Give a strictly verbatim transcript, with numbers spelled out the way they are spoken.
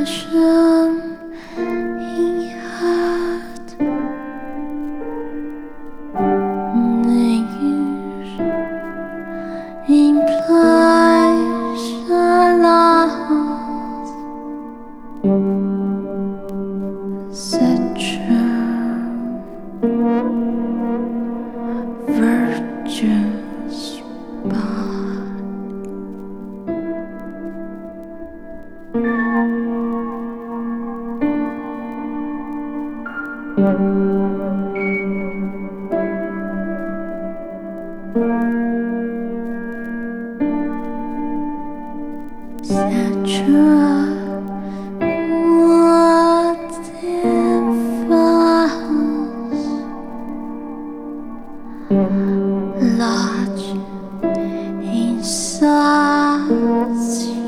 in heart. News implies a loss, such a virtuous spot. Such a what if falls, lodged in such